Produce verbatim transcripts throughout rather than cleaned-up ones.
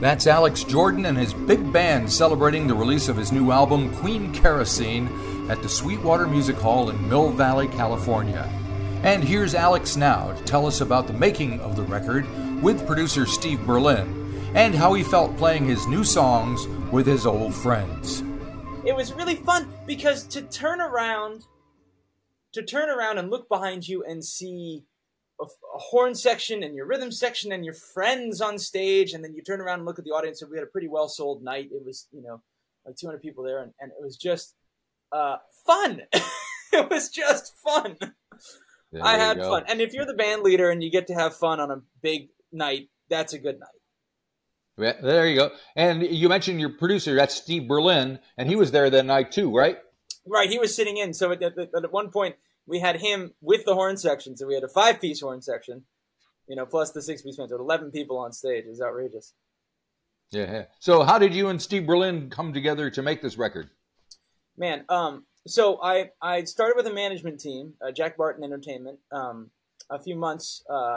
That's Alex Jordan and his big band celebrating the release of his new album, Queen Kerosene, at the Sweetwater Music Hall in Mill Valley, California. And here's Alex now to tell us about the making of the record with producer Steve Berlin and how he felt playing his new songs with his old friends. It was really fun because to turn around, to turn around and look behind you and see a, a horn section and your rhythm section and your friends on stage, and then you turn around and look at the audience, and we had a pretty well sold night. It was, you know, like two hundred people there, and, and it was just uh, fun. It was just fun. There I had go. fun. And if you're the band leader and you get to have fun on a big night, that's a good night. Yeah, there you go. And you mentioned your producer, that's Steve Berlin, and he was there that night too, right? Right, he was sitting in. So at, at, at one point, we had him with the horn section. So we had a five-piece horn section, you know, plus the six-piece band. So eleven people on stage. It was outrageous. Yeah. So how did you and Steve Berlin come together to make this record? Man, um, so I, I started with a management team, uh, Jack Barton Entertainment, um, a few months uh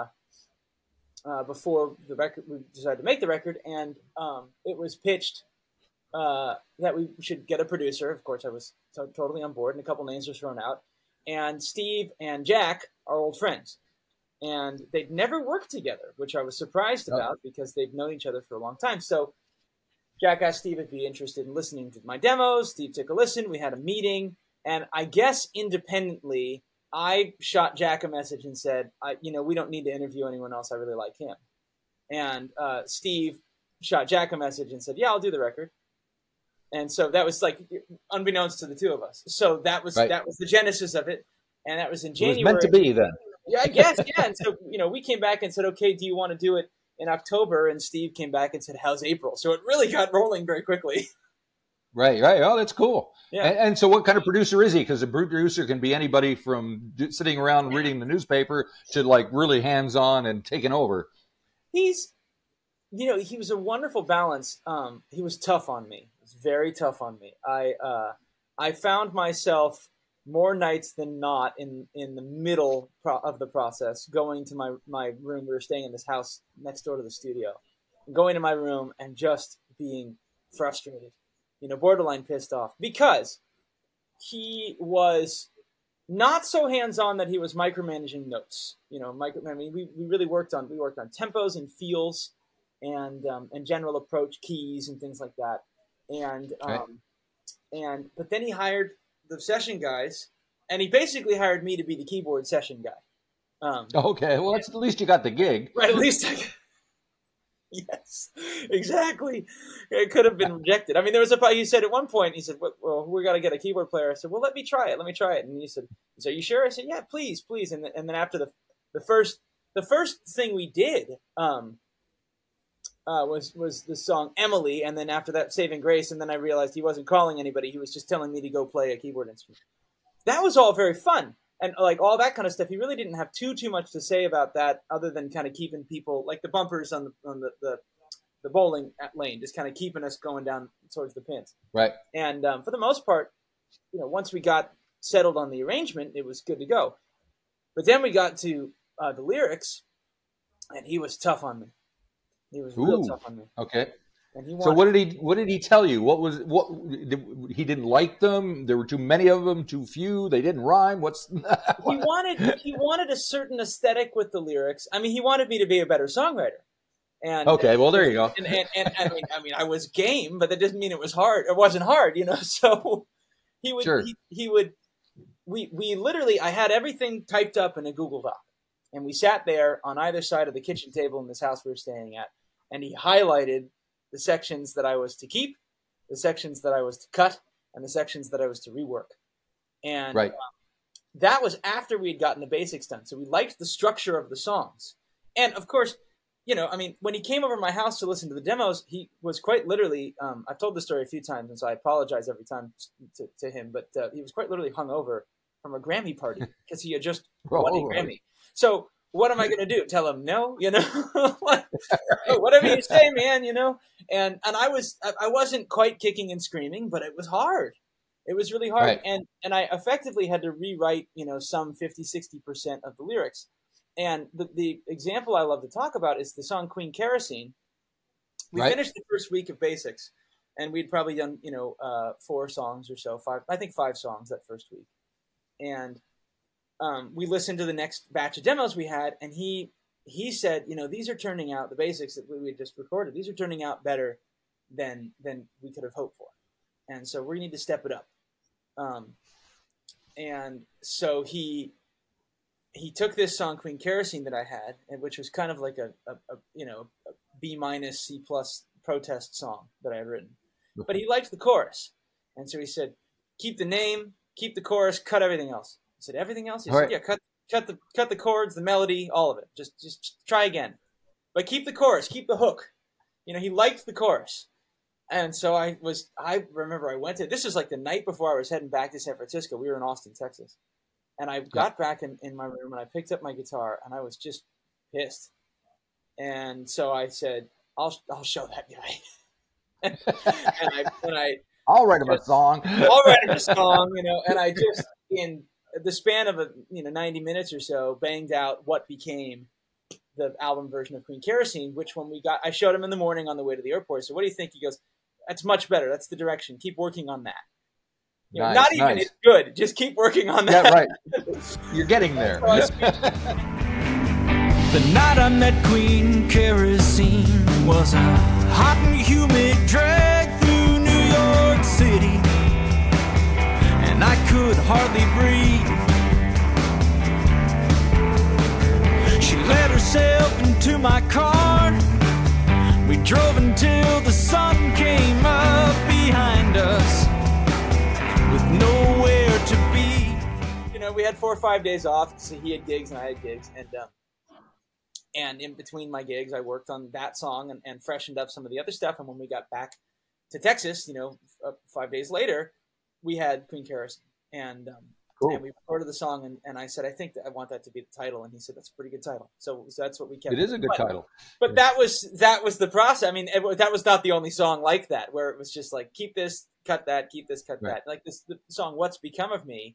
Uh, before the record, we decided to make the record, and um, it was pitched uh, that we should get a producer. Of course, I was t- totally on board, and a couple names were thrown out. And Steve and Jack are old friends, and they'd never worked together, which I was surprised oh. about because they'd known each other for a long time. So Jack asked Steve if he'd be interested in listening to my demos. Steve took a listen. We had a meeting, and I guess independently, I shot Jack a message and said, I, you know, we don't need to interview anyone else. I really like him. And uh, Steve shot Jack a message and said, yeah, I'll do the record. And so that was like unbeknownst to the two of us. So that was right. that was the genesis of it. And that was in January. It was meant to be then. Yeah, I guess. Yeah. And so, you know, we came back and said, okay, do you want to do it in October? And Steve came back and said, how's April? So it really got rolling very quickly. Right, right. Oh, that's cool. Yeah. And, and so what kind of producer is he? Because a producer can be anybody from d- sitting around reading the newspaper to like really hands-on and taking over. He's, you know, he was a wonderful balance. Um, he was tough on me. He was very tough on me. I uh, I found myself more nights than not in, in the middle pro- of the process going to my, my room. We were staying in this house next door to the studio. Going to my room and just being frustrated. You know, borderline pissed off because he was not so hands-on that he was micromanaging notes. You know, micro. I mean, we, we really worked on we worked on tempos and feels and um, and general approach keys and things like that. And um, right. and but then he hired the session guys, and he basically hired me to be the keyboard session guy. Um, okay, well, that's at least you got the gig, right? At least I. Yes, exactly. It could have been rejected. I mean, there was a, he said at one point, he said, well, we got to get a keyboard player. I said, well, let me try it. Let me try it. And he said, so are you sure? I said, yeah, please, please. And, and then after the, the first, the first thing we did, um, uh, was, was the song Emily. And then after that, Saving Grace. And then I realized he wasn't calling anybody. He was just telling me to go play a keyboard instrument. That was all very fun. And like all that kind of stuff, he really didn't have too too much to say about that, other than kind of keeping people like the bumpers on the on the the, the bowling lane, just kind of keeping us going down towards the pins. Right. And um, for the most part, you know, once we got settled on the arrangement, it was good to go. But then we got to uh, the lyrics, and he was tough on me. He was Ooh, real tough on me. Okay. And he wanted, so what did he what did he tell you? What was what he didn't like them? There were too many of them, too few. They didn't rhyme. What's what? He wanted he wanted a certain aesthetic with the lyrics. I mean, he wanted me to be a better songwriter. And okay, well there you go. And, and, and, and I mean, I mean, I was game, but that doesn't mean it was hard. It wasn't hard, you know. So he would sure. he, he would we we literally I had everything typed up in a Google Doc, and we sat there on either side of the kitchen table in this house we were staying at, and he highlighted the sections that I was to keep, the sections that I was to cut, and the sections that I was to rework. And right. um, that was after we had gotten the basics done. So we liked the structure of the songs. And of course, you know, I mean, when he came over to my house to listen to the demos, he was quite literally, um, I've told this story a few times, and so I apologize every time to, to him, but uh, he was quite literally hungover from a Grammy party because he had just oh, won a Grammy. So what am I going to do? Tell him no, you know, whatever you say, man, you know? And, and I was, I wasn't quite kicking and screaming, but it was hard. It was really hard. Right. And, and I effectively had to rewrite, you know, some fifty, sixty percent of the lyrics. And the, the example I love to talk about is the song Queen Kerosene. we right. finished the first week of Basics, and we'd probably done, you know, uh, four songs or so, five, I think five songs that first week. And um, we listened to the next batch of demos we had, and he he said, you know, these are turning out, the Basics that we had just recorded, these are turning out better than than we could have hoped for. And so we need to step it up. Um, and so he he took this song, Queen Kerosene, that I had, and which was kind of like a, a, a you know, a B minus C plus protest song that I had written. But he liked the chorus. And so he said, keep the name, keep the chorus, cut everything else. I said, everything else? He all said, right. yeah, cut cut the cut the chords, the melody, all of it. Just just try again. But keep the chorus, keep the hook. You know, he liked the chorus. And so I was, I remember I went to, this was like the night before I was heading back to San Francisco. We were in Austin, Texas. And I got back in, in my room and I picked up my guitar and I was just pissed. And so I said, I'll I'll show that guy. and, and I, and I, I'll write him a song. I'll write him a song, you know, and I just, in the span of a, you know, ninety minutes or so, banged out what became the album version of Queen Kerosene, which when we got, I showed him in the morning on the way to the airport. So what do you think? He goes, that's much better. That's the direction. Keep working on that. You know, Nice, not even nice. it's good. Just keep working on that. Yeah, right. You're getting there. So I spent- The night I met Queen Kerosene was a hot and humid drag through New York City, and I could hardly breathe. She let herself into my car. We drove until the sun came up behind us with nowhere to be. you know, we had four or five days off. So he had gigs and I had gigs, and um, and in between my gigs, I worked on that song and, and freshened up some of the other stuff. And when we got back to Texas, you know, uh, five days later, we had Queen Kerosene, and um, Cool. and we recorded the song. And, and I said, I think that I want that to be the title, and he said, that's a pretty good title. So, so that's what we kept. It is a good but, title. But that was that was the process. I mean, it, that was not the only song like that, where it was just like, keep this, cut that, keep this, cut Right. that. Like this, the song "What's Become of Me."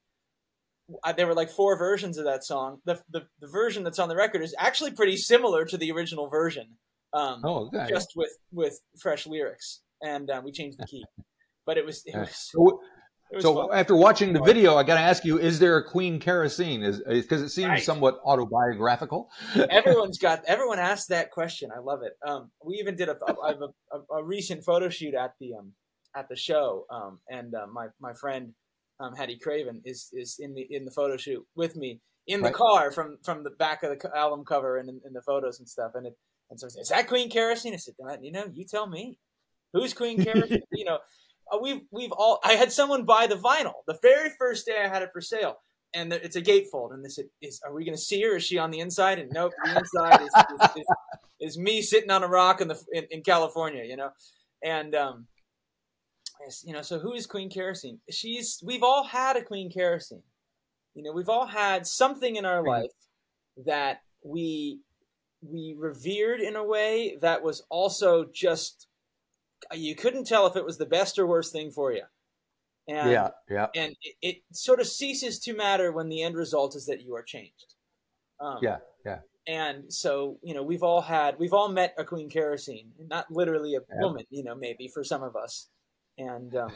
I, there were like four versions of that song. The, the the version that's on the record is actually pretty similar to the original version, um, Oh, okay. just with with fresh lyrics, and uh, we changed the key. But it was it was, So, it was so fun. after watching the video, I got to ask you: is there a Queen Kerosene? Is because it seems Right. somewhat autobiographical. Everyone's got everyone asked that question. I love it. Um, we even did a, a, a, a recent photo shoot at the um, at the show, um, and uh, my my friend um, Hattie Craven is is in the in the photo shoot with me in the Right. car from from the back of the co- album cover and in, in the photos and stuff. And it and so I said, is that Queen Kerosene? I said, you know, you tell me, who's Queen Kerosene? you know, uh, we've we've all. I had someone buy the vinyl the very first day I had it for sale. And it's a gatefold, and they said, "Is are we going to see her? Is she on the inside?" And nope, the inside is, is, is, is me sitting on a rock in the in, in California, you know. And um, you know, so who is Queen Kerosene? She's we've all had a Queen Kerosene, you know. We've all had something in our life that we we revered in a way that was also just you couldn't tell if it was the best or worst thing for you. And, Yeah, yeah, and it, it sort of ceases to matter when the end result is that you are changed. Um, yeah, yeah. And so, you know, we've all had, we've all met a Queen Kerosene, not literally a Yeah. woman, you know, maybe for some of us. And, um,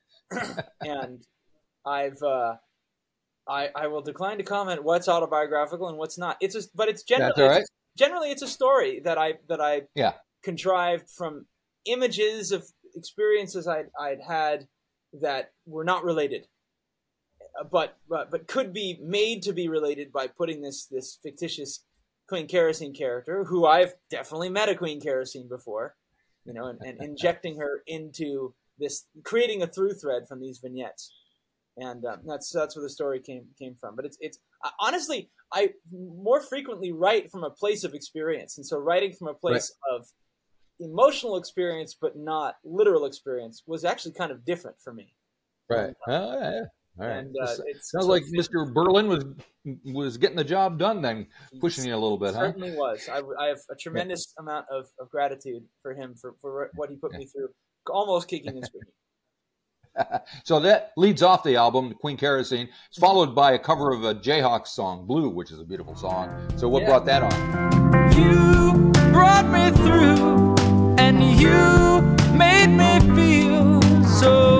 and I've, uh, I, I will decline to comment what's autobiographical and what's not. It's just, but it's generally, That's all right. it's, generally it's a story that I, that I Yeah. contrived from images of experiences I'd, I'd had that were not related, but, but but could be made to be related by putting this this fictitious Queen Kerosene character, who I've definitely met a Queen Kerosene before, you know, and, and injecting her into this, creating a through thread from these vignettes, and um, that's that's where the story came came from. But it's it's uh, honestly, I more frequently write from a place of experience, and so writing from a place right. of emotional experience but not literal experience was actually kind of different for me. Right. Oh, yeah. All right. And, uh, it's, Sounds so like Mister Berlin was was getting the job done then, pushing you a little bit, huh? Certainly was. I, I have a tremendous yeah. amount of, of gratitude for him for, for what he put yeah. me through, almost kicking and screaming. So that leads off the album, Queen Kerosene. It's followed by a cover of a Jayhawks song, Blue, which is a beautiful song. So what yeah. brought that on? You brought me through and you made me feel so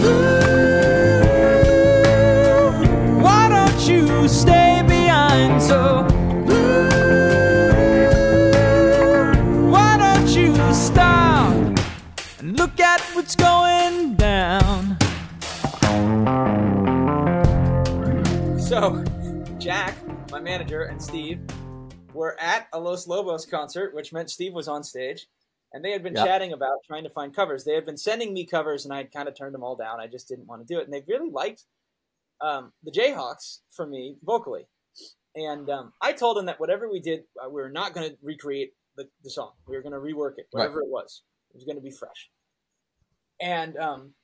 blue. Why don't you stay behind? So blue. Why don't you stop and look at what's going down? So, Jack, my manager, and Steve were at a Los Lobos concert, which meant Steve was on stage, and they had been yep. chatting about trying to find covers. They had been sending me covers, and I had kind of turned them all down. I just didn't want to do it. And they really liked um, the Jayhawks for me vocally. And um, I told them that whatever we did, uh, we were not going to recreate the, the song. We were going to rework it, whatever right. it was. It was going to be fresh. And um,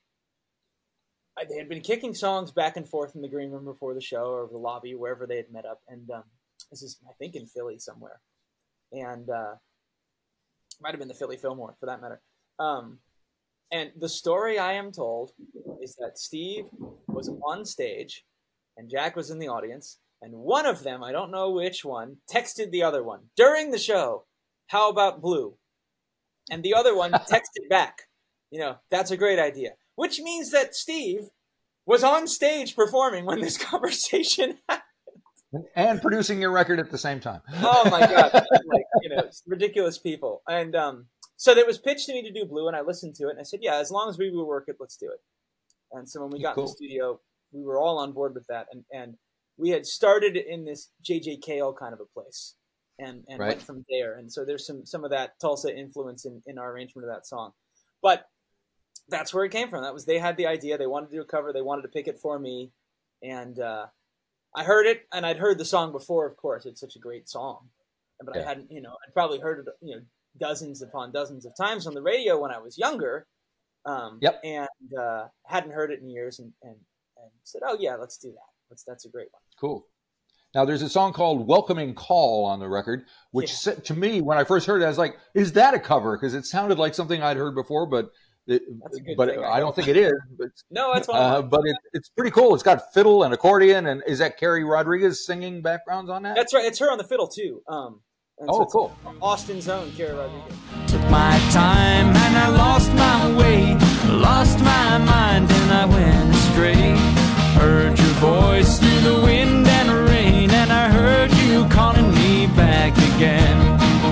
I, they had been kicking songs back and forth in the green room before the show or the lobby, wherever they had met up. And um, this is, I think, in Philly somewhere. And uh, might have been the Philly Fillmore, for that matter. Um, and the story I am told is that Steve was on stage and Jack was in the audience. And one of them, I don't know which one, texted the other one during the show, "How about Blue?" And the other one texted back, you know, "That's a great idea." Which means that Steve was on stage performing when this conversation happened. And producing your record at the same time. Oh, my God. Like, you know, ridiculous people. And um, so it was pitched to me to do Blue, and I listened to it, and I said, yeah, as long as we will work it, let's do it. And so when we got cool. in the studio, we were all on board with that. And, and we had started in this J J Cale kind of a place and, and right. went from there. And so there's some, some of that Tulsa influence in, in our arrangement of that song. But that's where it came from. That was, they had the idea. They wanted to do a cover. They wanted to pick it for me. And uh, I heard it, and I'd heard the song before, of course. It's such a great song. But yeah. I hadn't, you know, I'd probably heard it, you know, dozens upon dozens of times on the radio when I was younger. Um, yep. And uh, hadn't heard it in years and, and, and said, oh, yeah, let's do that. Let's, that's a great one. Cool. Now, there's a song called Welcoming Call on the record, which yeah. to me, when I first heard it, I was like, is that a cover? Because it sounded like something I'd heard before, but It, but thing, I don't think it is. But, no, that's uh, but it, it's pretty cool. It's got fiddle and accordion, and is that Carrie Rodriguez singing backgrounds on that? That's right. It's her on the fiddle too. Um, oh, so cool. Austin's own Carrie Rodriguez. Took my time and I lost my way, lost my mind and I went astray. Heard your voice through the wind and rain, and I heard you calling me back again.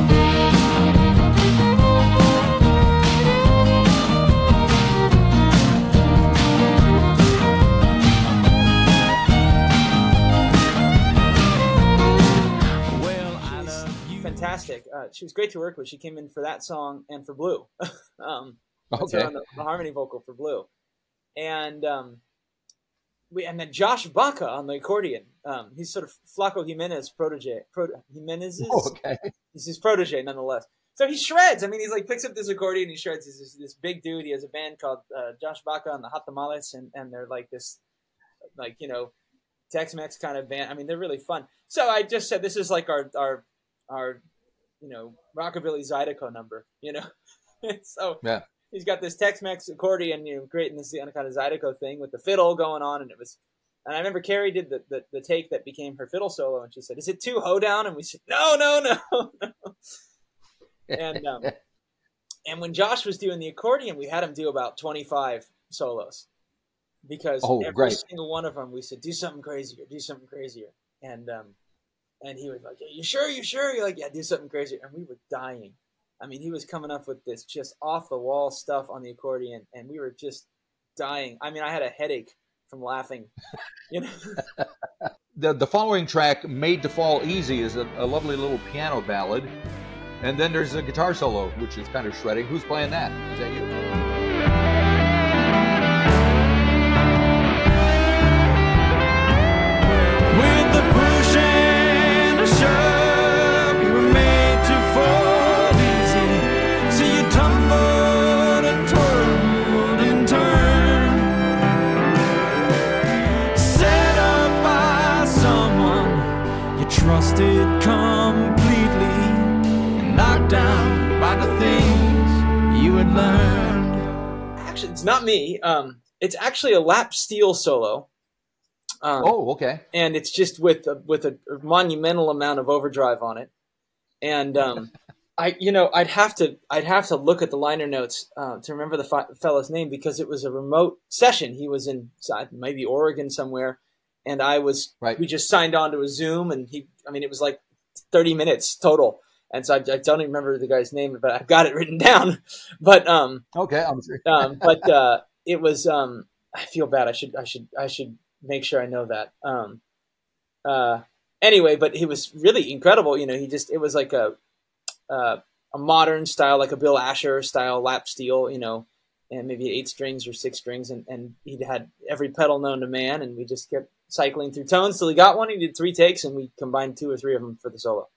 Fantastic. Uh, she was great to work with. She came in for that song and for Blue. um, okay. On the, the harmony vocal for Blue, and um, we and then Josh Baca on the accordion. Um, he's sort of Flaco Jimenez protege. Pro, Jimenez's. Oh, okay. He's his protege, nonetheless. So he shreds. I mean, he's like picks up this accordion, and he shreds. He's this, this big dude. He has a band called uh, Josh Baca and the Hot Tamales, and and they're like this, like you know, Tex-Mex kind of band. I mean, they're really fun. So I just said this is like our our our, you know, Rockabilly Zydeco number, you know? So yeah. He's got this Tex-Mex accordion, you know, creating this kind of Zydeco thing with the fiddle going on. And it was, and I remember Carrie did the, the, the take that became her fiddle solo. And she said, is it too hoedown? And we said, no, no, no, no. And, um, and when Josh was doing the accordion, we had him do about twenty-five solos because oh, every great. single one of them, we said, do something crazier, do something crazier. And, um, And he was like, yeah, you sure, you sure? You're like, yeah, do something crazy. And we were dying. I mean, he was coming up with this just off-the-wall stuff on the accordion, and we were just dying. I mean, I had a headache from laughing. You know. the, the following track, Made to Fall Easy, is a, a lovely little piano ballad. And then there's a guitar solo, which is kind of shredding. Who's playing that? Is that you? With the push and a shove, you were made to fall easy. So you tumbled and twirled and turned, set up by someone you trusted completely, and knocked down by the things you had learned. Actually, it's not me. Um, it's actually a lap steel solo. Um, oh, okay. And it's just with a, with a monumental amount of overdrive on it. And um, I, you know, I'd have to, I'd have to look at the liner notes uh, to remember the fi- fellow's name because it was a remote session. He was in maybe Oregon somewhere, and I was. Right. We just signed on to a Zoom, and he. I mean, it was like thirty minutes total, and so I, I don't even remember the guy's name, but I've got it written down. But um, okay, I'm sure. um, but uh, it was. Um, I feel bad. I should, I should, I should make sure I know that. Um, uh, anyway, but he was really incredible. You know, he just. It was like a. Uh, a modern style, like a Bill Asher style lap steel, you know, and maybe eight strings or six strings. And, and he had every pedal known to man. And we just kept cycling through tones till he got one. He did three takes and we combined two or three of them for the solo.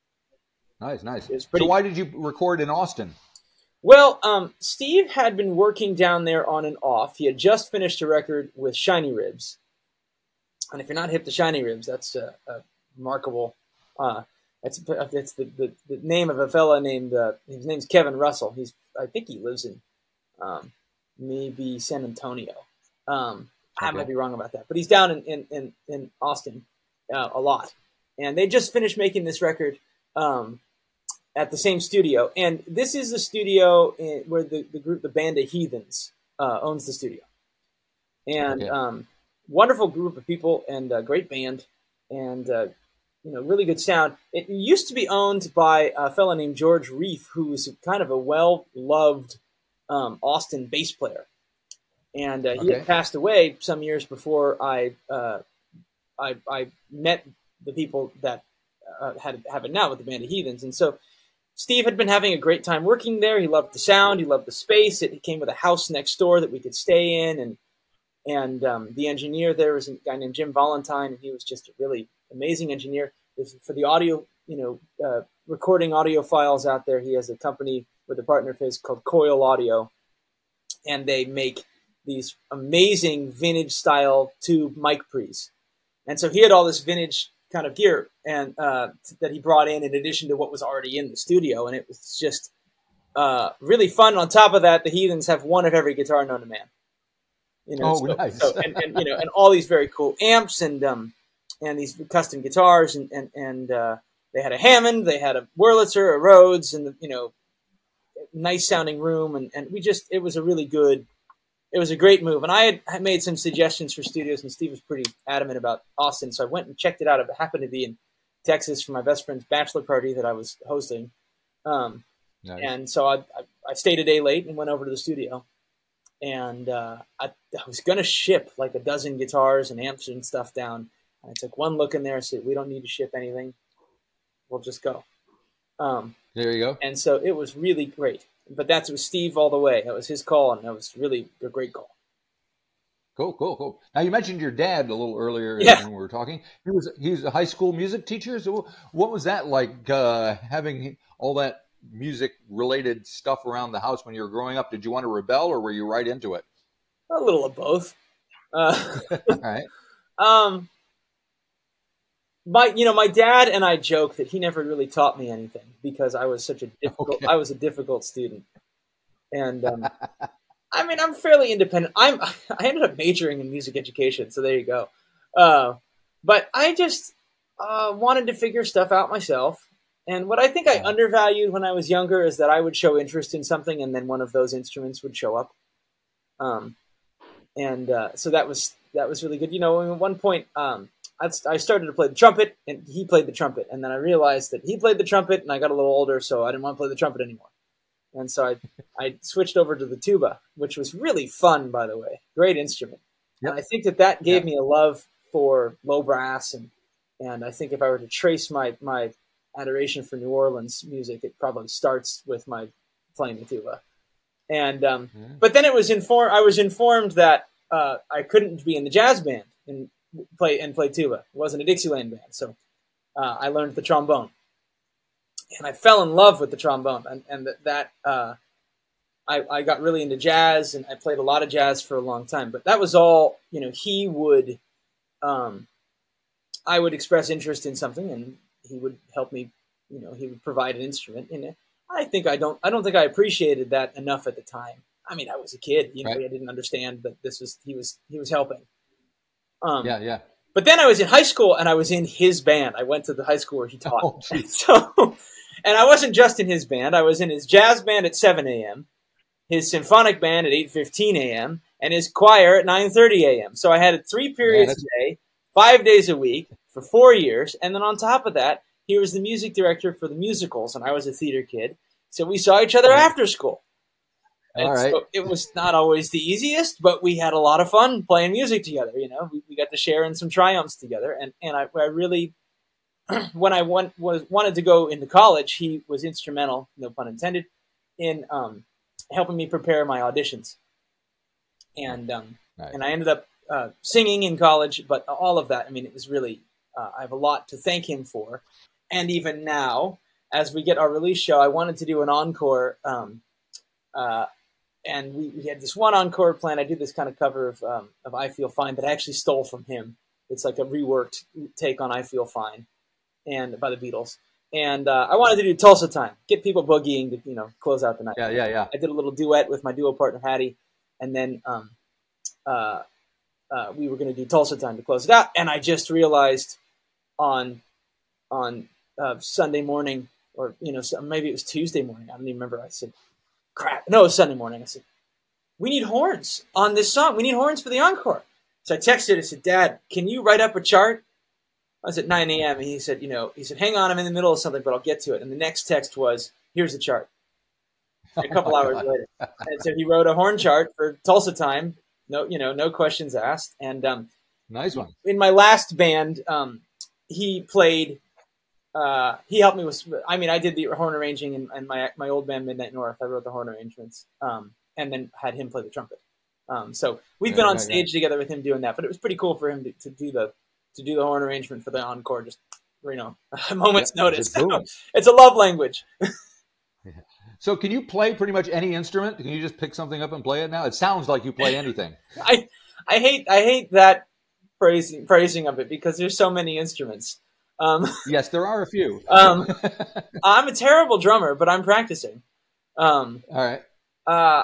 Nice, nice. It was pretty... So why did you record in Austin? Well, um, Steve had been working down there on and off. He had just finished a record with Shiny Ribs. And if you're not hip to Shiny Ribs, that's a, a remarkable... Uh, It's it's the, the, the name of a fella named uh, his name's Kevin Russell. He's I think he lives in um, maybe San Antonio. Um, okay. I might be wrong about that, but he's down in in in, in Austin uh, a lot. And they just finished making this record um, at the same studio. And this is the studio in, where the, the group the Band of Heathens uh, owns the studio. And okay. um, wonderful group of people and a great band and. Uh, You know, really good sound. It used to be owned by a fellow named George Reef, who was kind of a well-loved um, Austin bass player, and uh, he okay. had passed away some years before I uh, I, I met the people that uh, had have it now with the Band of Heathens. And so Steve had been having a great time working there. He loved the sound. He loved the space. It came with a house next door that we could stay in, and and um, the engineer there was a guy named Jim Valentine, and he was just a really amazing engineer. For the audio, you know, uh, recording audio files out there, he has a company with a partner of his called Coil Audio, and they make these amazing vintage style tube mic pre's. And so he had all this vintage kind of gear and uh, that he brought in in addition to what was already in the studio, and it was just uh, really fun. On top of that, the Heathens have one of every guitar known to man. You know, oh, so, nice! So, and, and you know, and all these very cool amps and um, and these custom guitars, and and and uh, they had a Hammond, they had a Wurlitzer, a Rhodes, and you know, nice sounding room, and, and we just it was a really good, it was a great move. And I had I made some suggestions for studios, and Steve was pretty adamant about Austin, so I went and checked it out. It happened to be in Texas for my best friend's bachelor party that I was hosting, um, nice. And so I, I I stayed a day late and went over to the studio. And uh, I, I was going to ship like a dozen guitars and amps and stuff down. And I took one look in there and said, we don't need to ship anything. We'll just go. Um, there you go. And so it was really great. But that was Steve all the way. That was his call, and that was really a great call. Cool, cool, cool. Now, you mentioned your dad a little earlier yeah. when we were talking. He was he's a high school music teacher. So what was that like, uh, having all that music-related stuff around the house when you were growing up? Did you want to rebel, or were you right into it? A little of both. Uh, all right. Um, my, you know, my dad and I joke that he never really taught me anything because I was such a difficult. Okay. I was a difficult student, and um, I mean, I'm fairly independent. I'm. I ended up majoring in music education, so there you go. Uh, but I just uh, wanted to figure stuff out myself. And what I think I undervalued when I was younger is that I would show interest in something, and then one of those instruments would show up. Um, and uh, so that was that was really good. You know, at one point, um, I, I started to play the trumpet, and he played the trumpet. And then I realized that he played the trumpet, and I got a little older, so I didn't want to play the trumpet anymore. And so I I switched over to the tuba, which was really fun, by the way. Great instrument. Yep. And I think that that gave yep. me a love for low brass, and and I think if I were to trace my my adoration for New Orleans music, it probably starts with my playing the tuba. And um, mm. but then it was informed. I was informed that uh, I couldn't be in the jazz band and play and play tuba. It wasn't a Dixieland band, so uh, I learned the trombone, and I fell in love with the trombone. And, and that, that uh, I, I got really into jazz, and I played a lot of jazz for a long time. But that was all. You know, he would, um, I would express interest in something, and he would help me, you know, he would provide an instrument. And I think I don't, I don't think I appreciated that enough at the time. I mean, I was a kid, you know, right. I didn't understand that this was, he was, he was helping. Um, yeah, yeah. But then I was in high school and I was in his band. I went to the high school where he taught. Oh, so, And I wasn't just in his band. I was in his jazz band at seven a.m., his symphonic band at eight fifteen a.m., and his choir at nine thirty a.m. So I had three periods yeah, a day, five days a week for four years. And then on top of that, he was the music director for the musicals, and I was a theater kid. So we saw each other after school. And All right. So it was not always the easiest, but we had a lot of fun playing music together. You know, we, we got to share in some triumphs together. And, and I, I really, when I went, was, wanted to go into college, he was instrumental, no pun intended, in um, helping me prepare my auditions. And um, nice. and I ended up uh, singing in college, but all of that, I mean, it was really, uh, I have a lot to thank him for. And even now, as we get our release show, I wanted to do an encore. Um, uh, and we, we had this one encore plan. I did this kind of cover of, um, of I Feel Fine that I actually stole from him. It's like a reworked take on I Feel Fine and by the Beatles. And uh, I wanted to do Tulsa Time, get people boogieing to, you know, close out the night. Yeah, yeah, yeah. I did a little duet with my duo partner, Hattie. And then um, uh, uh, we were going to do Tulsa Time to close it out. And I just realized on on uh, Sunday morning, or, you know, maybe it was Tuesday morning. I don't even remember. I said, crap. No, it was Sunday morning. I said, we need horns on this song. We need horns for the encore. So I texted, I said, Dad, can you write up a chart? I was at nine a.m. and he said, you know, he said, hang on, I'm in the middle of something, but I'll get to it. And the next text was, here's the chart. And a couple oh hours God. later. And so he wrote a horn chart for Tulsa Time. No, you know, no questions asked. And um, nice one. In my last band, um, he played, uh, he helped me with, I mean, I did the horn arranging in, in my my old band, Midnight North. I wrote the horn arrangements um, and then had him play the trumpet. Um, so we've yeah, been on yeah, stage yeah. together with him doing that, but it was pretty cool for him to, to do the to do the horn arrangement for the encore, just, you know, a moment's yeah, notice. It's a love language. So can you play pretty much any instrument? Can you just pick something up and play it now? It sounds like you play anything. I I hate I hate that phrasing phrasing of it because there's so many instruments. Um, yes, there are a few. um, I'm a terrible drummer, but I'm practicing. Um, All right. Uh,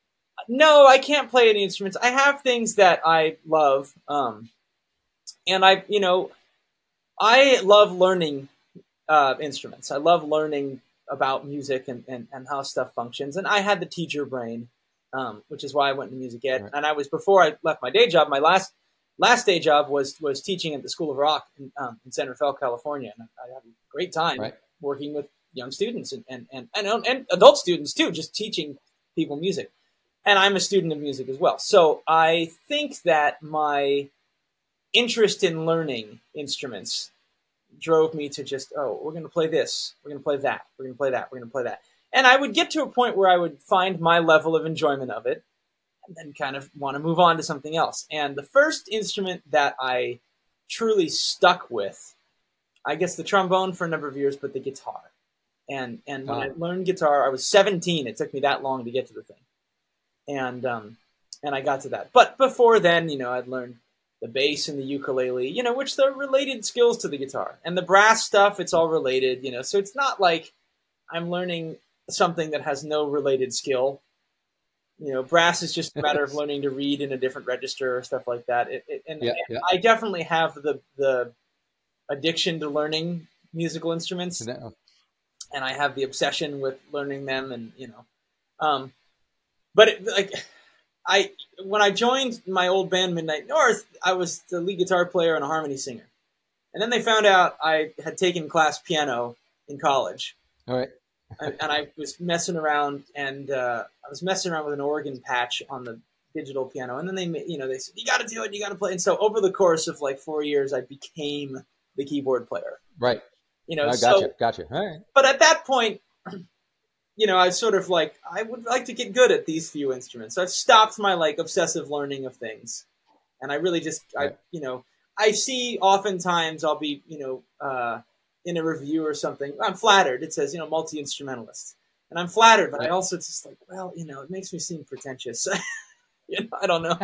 no, I can't play any instruments. I have things that I love, um, and I, you know, I love learning uh, instruments. I love learning about music and, and, and how stuff functions. And I had the teacher brain, um, which is why I went into music ed. Right. And I was, before I left my day job, my last last day job was was teaching at the School of Rock in, um, in San Rafael, California. And I had a great time right. working with young students and, and, and, and, and adult students too, just teaching people music. And I'm a student of music as well. So I think that my interest in learning instruments drove me to just, oh, we're going to play this, we're going to play that, we're going to play that, we're going to play that. And I would get to a point where I would find my level of enjoyment of it and then kind of want to move on to something else. And the first instrument that I truly stuck with, I guess the trombone for a number of years, but the guitar. And and when oh. I learned guitar, I was seventeen. It took me that long to get to the thing. And um, and I got to that. But before then, you know, I'd learned the bass and the ukulele, you know, which they're related skills to the guitar. And the brass stuff, it's all related, you know. So it's not like I'm learning something that has no related skill. You know, brass is just a matter of learning to read in a different register or stuff like that. It, it, and yeah, yeah. I definitely have the the addiction to learning musical instruments. No. And I have the obsession with learning them, and you know, um, but it, like I when I joined my old band Midnight North, I was the lead guitar player and a harmony singer, and then they found out I had taken class piano in college. All right, and, and I was messing around, and uh, I was messing around with an organ patch on the digital piano, and then they, you know, they said you got to do it, you got to play, and so over the course of like four years, I became the keyboard player. Right. You know, I so, gotcha, gotcha. All right. But at that point, you know, I was sort of like, I would like to get good at these few instruments. So I've stopped my like obsessive learning of things. And I really just, right. I, you know, I see oftentimes I'll be, you know, uh, in a review or something. I'm flattered. It says, you know, multi-instrumentalist. And I'm flattered, but right. I also, it's just like, well, you know, it makes me seem pretentious. you know, I don't know.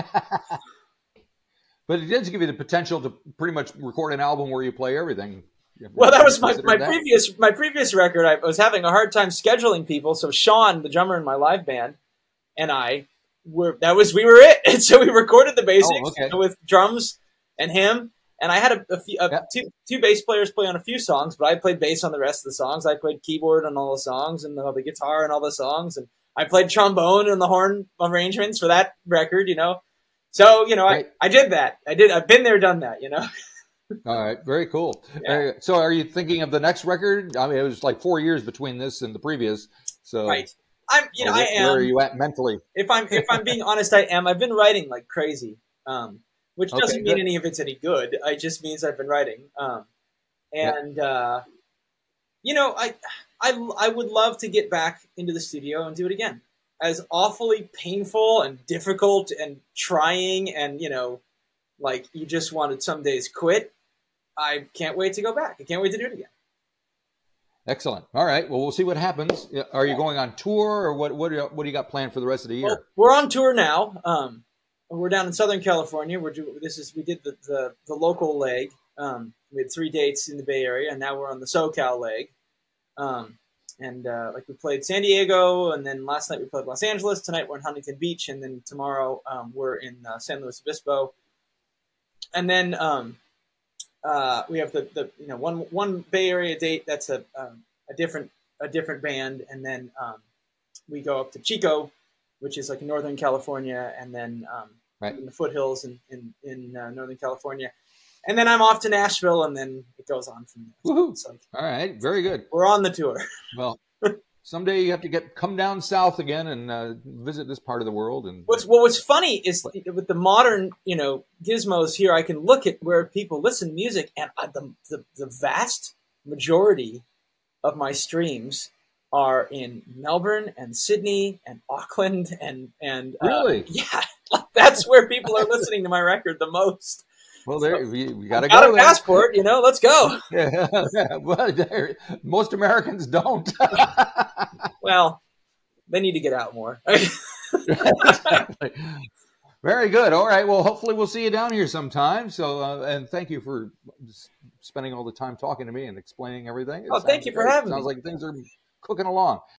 But it does give you the potential to pretty much record an album where you play everything. Well, that was my, my that? previous my previous record. I was having a hard time scheduling people, so Sean, the drummer in my live band, and I were that was we were it, and so we recorded the basics oh, okay. with drums and him, And I had a, a few, a, yeah. two two bass players play on a few songs, but I played bass on the rest of the songs. I played keyboard on all the songs and the, the guitar and all the songs, and I played trombone and the horn arrangements for that record. You know, so you know I, I did that. I did. I've been there, done that. You know. All right, very cool. Yeah. Uh, so, are you thinking of the next record? I mean, it was like four years between this and the previous. So, right. I'm. You know, where, I am. Where are you at mentally? If I'm if I'm being honest, I am. I've been writing like crazy. Um, Which okay, doesn't mean good. any of it's any good. It just means I've been writing. Um, and, yeah. uh, you know, I, I, I would love to get back into the studio and do it again. As awfully painful and difficult and trying and, you know, like you just wanted some days quit, I can't wait to go back. I can't wait to do it again. Excellent. All right. Well, we'll see what happens. Are you going on tour or what, what, do you, what do you got planned for the rest of the year? Well, we're on tour now. Um, We're down in Southern California. We're do, this is we did the, the, the local leg. Um, we had three dates in the Bay Area, and now we're on the SoCal leg. Um, and uh, like we played San Diego, and then last night we played Los Angeles. Tonight we're in Huntington Beach, and then tomorrow um, we're in uh, San Luis Obispo. And then um, uh, we have the, the you know one one Bay Area date that's a um, a different a different band, and then um, we go up to Chico, which is like Northern California, and then um, right. in the foothills in in, in uh, Northern California, and then I'm off to Nashville, and then it goes on from there. Woohoo! It's like, all right, very good. We're on the tour. Well, someday you have to get come down south again and uh, visit this part of the world. And what's well, what's funny is with the modern you know gizmos here, I can look at where people listen to music, and uh, the, the the vast majority of my streams are in Melbourne and Sydney and Auckland and and uh, really yeah, that's where people are listening to my record the most. Well, there so, we, we got to go. Got a there. passport, you know. Let's go. Yeah, well, most Americans don't. Well, they need to get out more. Very good. All right. Well, hopefully we'll see you down here sometime. So, uh, and thank you for spending all the time talking to me and explaining everything. It oh, thank you great. for having Sounds me. like things are cooking along.